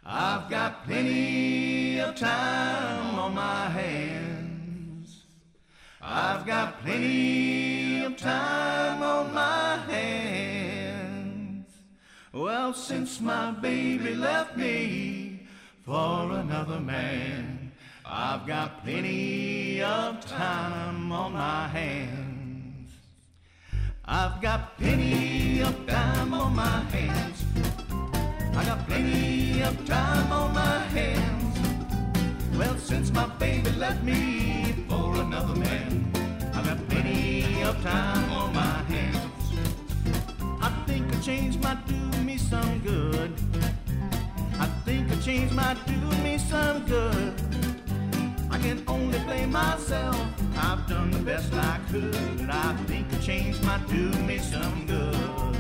I've got plenty of time on my hands. I've got plenty of time on my hands. Well, since my baby left me for another man, I've got plenty of time on my hands. I've got plenty of time on my hands. I got plenty of time on my hands. Well, since my baby left me for another man, I got plenty of time on my hands. I think a change might do me some good. I think a change might do me some good. I can only blame myself. I've done the best I could. I think a change might do me some good.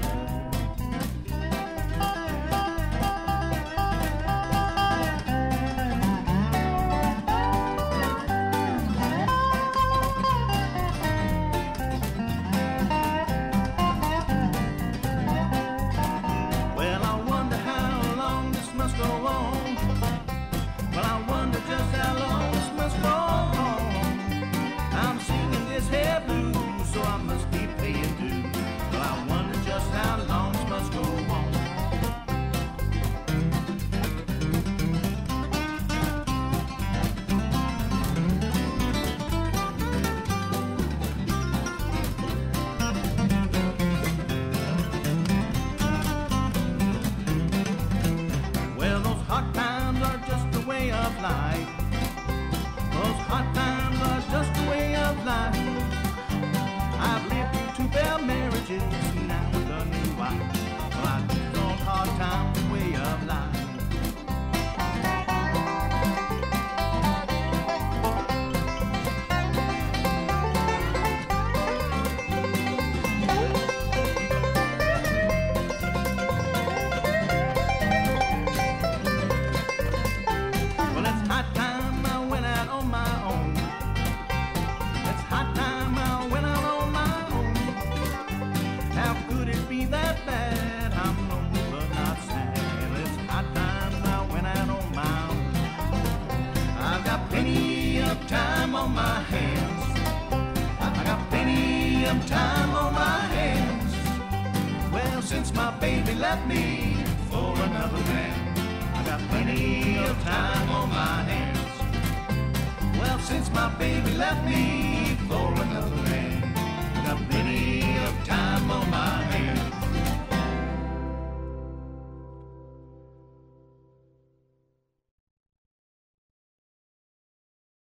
Those hot times are just the way of life. I've lived through 2 failed marriages, now with a new wife. Well, I choose those hard times the way of life. Time on my hands. I got plenty of time on my hands. Well, since my baby left me for another man, I got plenty of time on my hands. Well, since my baby left me for another man, I got plenty of time on my hands.